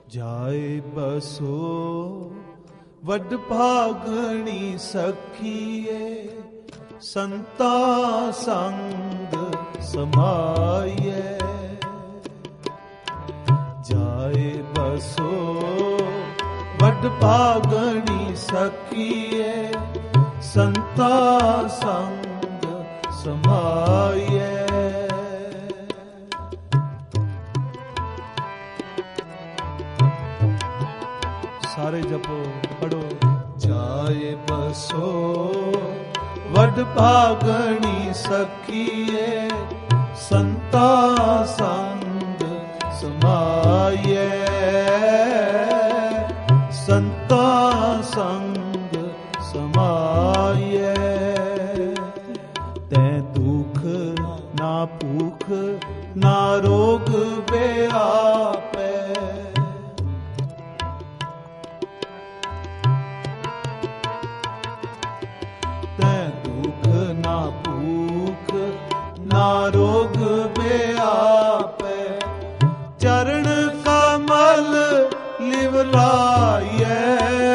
ਜਾਏ ਬਸੋ ਵੱਡ ਭਾਗਣੀ ਸਖੀਏ, ਸੰਤਾ ਸੰਗ ਸਮਾਈਏ। ਜਾਏ ਬਸੋ ਵੱਡ ਭਾਗਣੀ ਸਖੀਏ, ਸੰਤਾ ਸੰਗ ਸਮਾਈਏ। ਸਾਰੇ ਜਪੋ ਪੜੋ। ਜਾਏ ਬਸੋ ਵੱਡ ਭਾਗਣੀ ਸਖੀਏ, ਸੰਤਾ ਸੰਗ ਸਮਾਈਏ। ਸੰਤਾ ਸੰਗ ਸਮਾਈਏ। ਤੈਂ ਦੁਖ ਨਾ ਭੂਖ ਨਾ ਰੋਗ ਵਿਆਪੈ, ਨਾ ਰੋਗ ਵਿਆਪੈ। ਚਰਨ ਕਮਲ ਲਿਵ ਲਾਈਐ,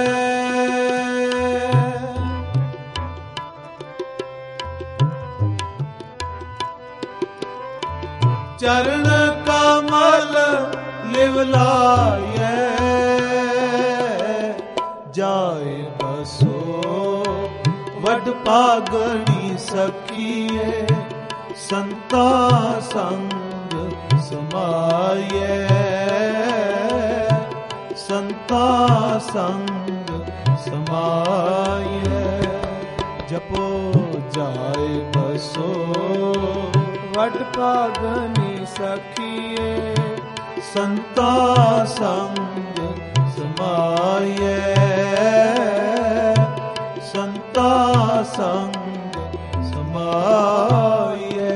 ਚਰਨ ਕਮਲ ਲਿਵ ਲਾਈਐ। ਜਾਏ ਬਸੋ ਵੱਡ ਭਾਗਣੀ ਸਖੀਏ, ਸੰਤਾ ਸੰਗ ਸਮਾਈਏ। ਸੰਤਾ ਸੰਗ ਸਮਾਈਏ। ਜਪੋ। ਜਾਏ ਬਸੋ ਵੱਡ ਭਾਗਣੀ ਸਖੀਏ, ਸੰਤਾ ਸੰਗ ਸਮਾਈਏ। ਸੰਤਾ ਸੰਗ ਸਮਾਈਏ।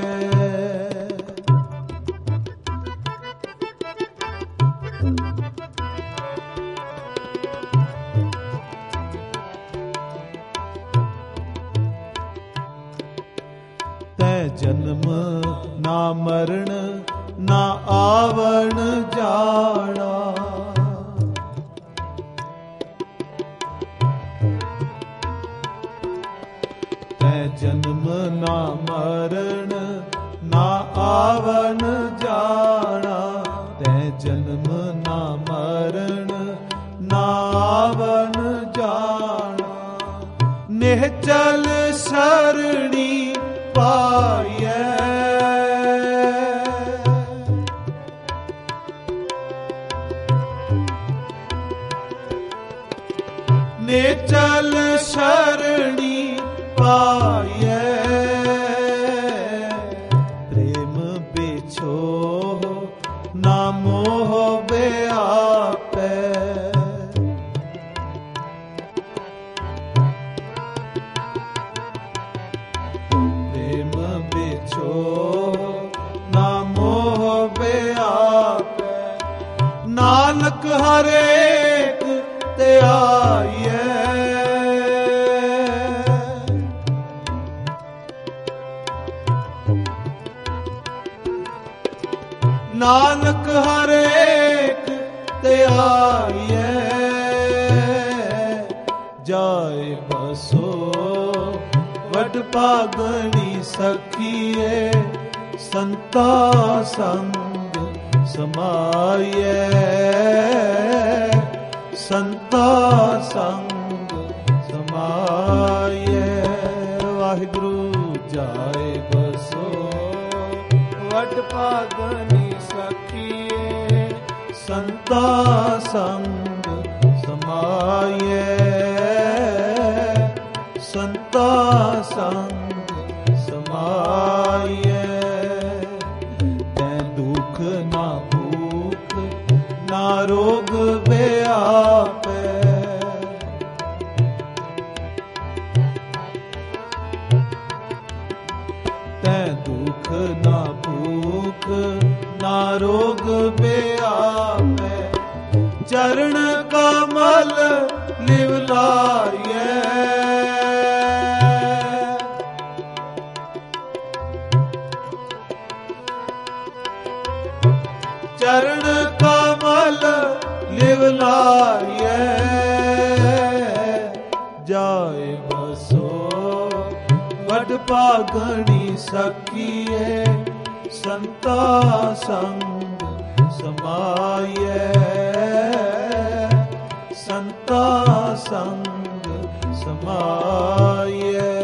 ਤੈ ਜਨਮ ਨਾ ਮਰਨ ਨਾ ਆਵਣ ਜਾਣਾ, ਤੈ ਜਨਮ ਨਾ ਮਰਨ ਨਾ ਆਵਣ ਜਾਣਾ। ਤੈ ਜਨਮ ਨਾ ਮਰਨ ਨਾ ਆਵਣ ਜਾਣਾ। ਨਿਹਚਲ ਸਰਣੀ ਪਾਈਐ, ਨਿਹਚਲ ਸਰਣੀ ਪਾਈਐ। ਪ੍ਰੇਮ ਬਿਛੋ ਨਾ ਮੋਹ ਵਿਆਪੈ, ਪ੍ਰੇਮ ਬਿਛੋ ਨਾ ਮੋਹ ਵਿਆਪੈ। ਨਾਨਕ ਹਰੇਕ ਧਿਆਈਐ, ਨਾਨਕ ਹਰੇਕ ਧਿਆਈਐ। ਜਾਏ ਬਸੋ ਵੱਡ ਭਾਗਣੀ ਸਖੀਏ, ਸੰਤਾ ਸੰਗ ਸਮਾਈਏ। ਸੰਤਾ ਸੰਗ ਸਮਾਈਏ। ਵਾਹਿਗੁਰੂ। ਜਾਏ ਬਸੋ ਵੱਡ ਭਾਗਣੀ ਸਖੀਏ, ਸੰਤਾ ਸੰਗ ਸਮਾਈਏ। ਸੰਤਾ ਸੰਗ ਸਮਾਈਏ। ਤੈਂ ਦੁਖ ਨਾ ਭੂਖ ਨਾ ਰੋਗ ਵਿਆਪੈ, ਤੈਂ ਦੁਖ ਨਾ ਭੂਖ ਨਾ ਰੋਗ ਵਿਆਪੈ। ਚਰਨ ਕਮਲ ਲਿਵ ਲਾਈਐ, ਚਰਨ ਕਮਲ ਲਿਵ ਲਾਇਐ ਜਾਏ ਬਸੋ ਵਡ ਭਾਗਣੀ ਸਕੀਏ ਸੰਤਾ ਸੰਗ ਸਮਾਈਐ ਸੰਤਾ ਸੰਗ ਸਮਾਈਐ